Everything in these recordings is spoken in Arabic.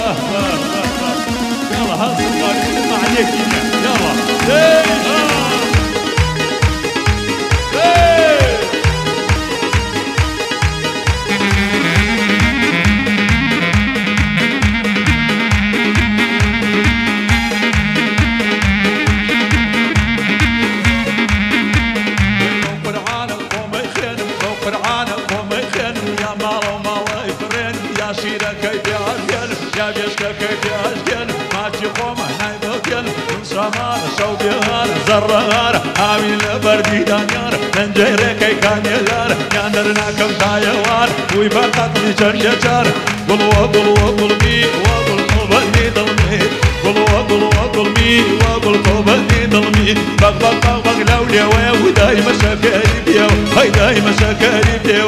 يلا هالصغار ما عليك يلا زرار عامل بردي دانيار ننجيري كي كانيلار ياندرنا كم تايوار ويبقى تنشر يجار قلوا قلوا قلبي وقل قبني ضلمي قلوا قلوا قلبي وقل قبني ضلمي بق بق بق بق لولي وداي مشاكري بيو هاي داي مشاكري بيو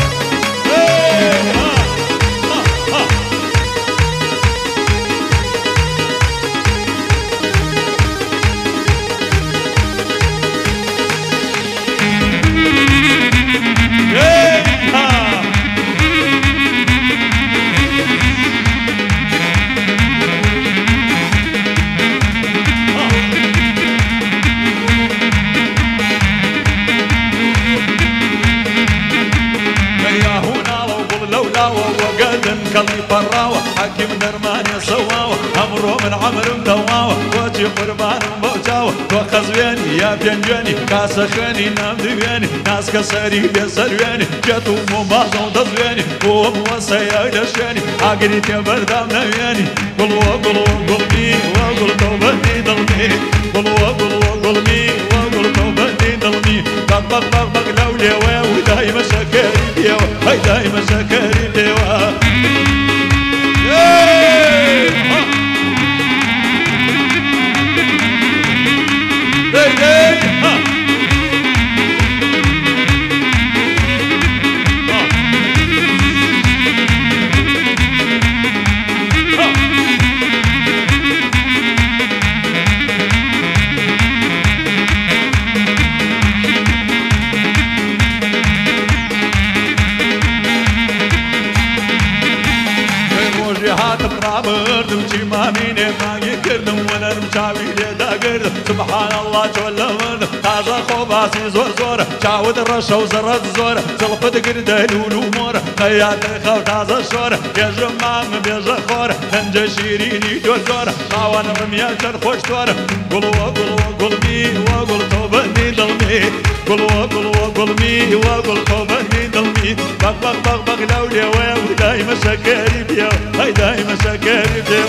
كلي براوة حكيم درماني صواوة أمره من عمر مدواوة وجي قربان موجاوة وخزويني يا بينجاني كاسخاني نام دويني ناس كسري بيسرويني جاتو مبازو دزويني وموسيا دشاني عقري تبردام نويني قلوا قلوا قلبي وقل توبني ضلمي قلوا قلوا قلبي وقل توبني ضلمي بق بق بق بق لولي وداي مشاكري بيو هاي داي مشاكري بيو بردم شي ما ميني ما يكردم وانا مشاوي ليدا قردم سبحان الله جل وعلا تازا خوباسي زور زور شاود الرشا وزرد زور زلفت قرده لولو مور خيات الخو تازا شور يجرم مام بيجا خور هنجا شيريني دور زور خاوان رميا شرخوش دور قلوا قلوا قلبي وقل توبني ضلمي قلوا قلوا قلبي وقل توبني ضلمي بق بق بق بق لولي وداي مشاكري بيو هاي داي مشاكري بيو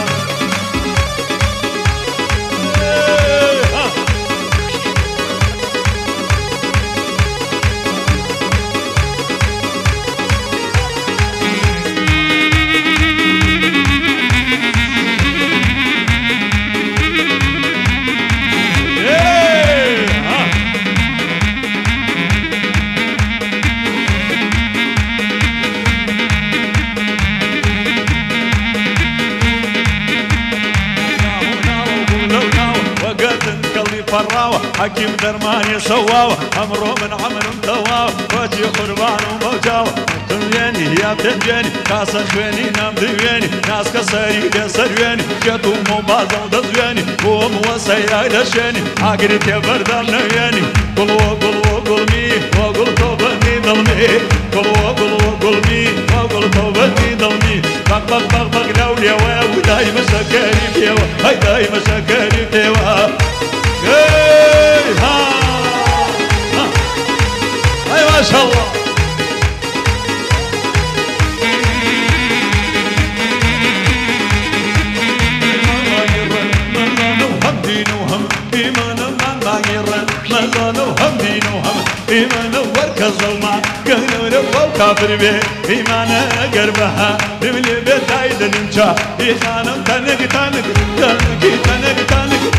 فراوة حكيم درماني سواوة أمره من عمر متواوة وجي قربان وموجاوة تنيني يا بتنجيني كاسة خويني نام دويني ناس كسري بيسرويني جاتو مبازة ودزويني وموسيا دشيني عقري تبردال نويني قلوا قلوا قلمي وقل توبني ضلمي قلوا قلوا قلمي وقل توبني ضلمي بق بق بق بق لولي وداي مشاكري بيوا هاي داي مشاكري بيوا ها اي ما شاء الله إيمان وركز الماء قهر رفو كافر به إيمان قربها رملي بيت عيد الانشاء إيخانم تنق تنق تنق تنق تنق